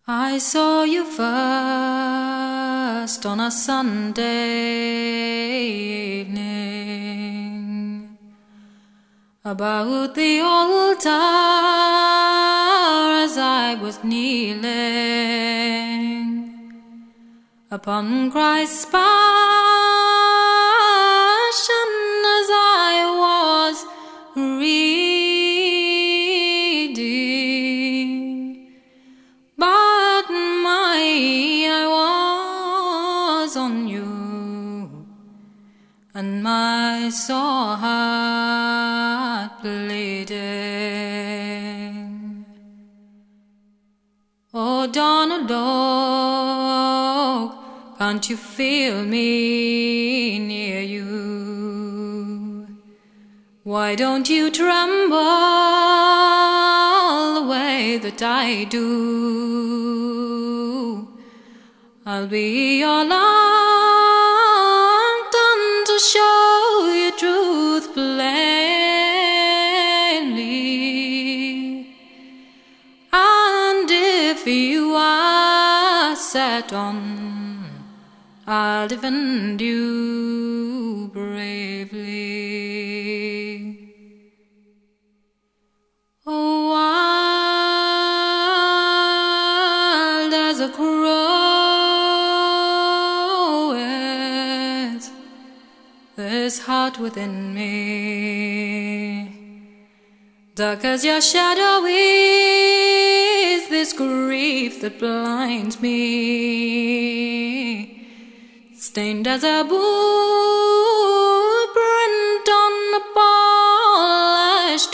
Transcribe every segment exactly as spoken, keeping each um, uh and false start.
I saw you first on a Sunday evening about the altar as I was kneeling upon Christ's passion as I was reading, but my eye was on you, and my sore heart bleeding. Oh, Donald Oak, can't you feel me near you? Why don't you tremble the way that I do? I'll be your lantern to show you truth plainly. And if you are set on, I'll defend you bravely. Oh, wild as a crow is this heart within me, dark as your shadow is this grief that blinds me, stained as a blueprint on a polished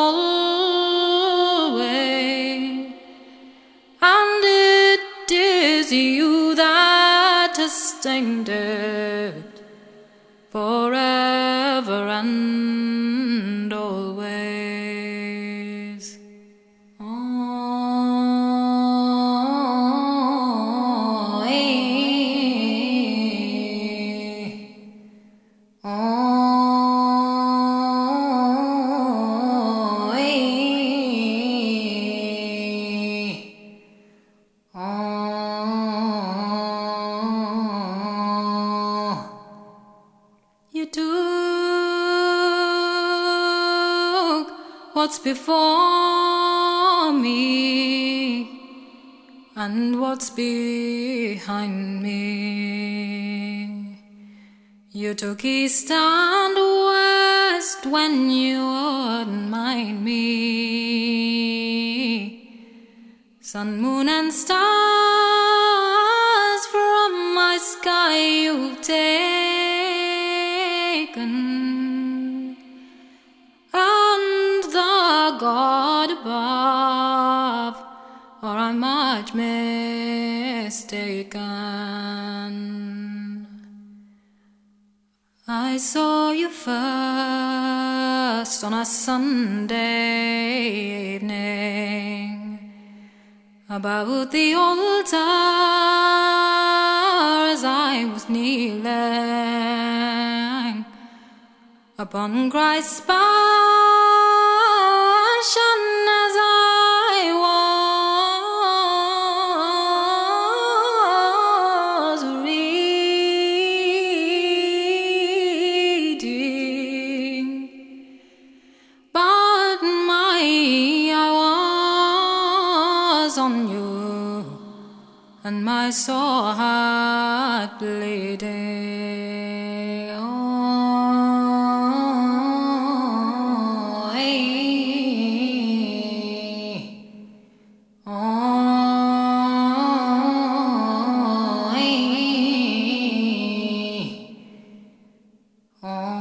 hallway. And it is you that has stained it forever and always. Oh, eh. Oh, eh. Oh. You took what's before me and what's behind me. You took east and west when you wouldn't mind me. Sun, moon and stars from my sky you've taken, and the God above, or I'm much mistaken. I saw you first on a Sunday evening about the altar as I was kneeling upon Christ's passion as I was reading, but my eye was on you, and my sore heart bleeding. Oh, eh. Oh, eh. Oh.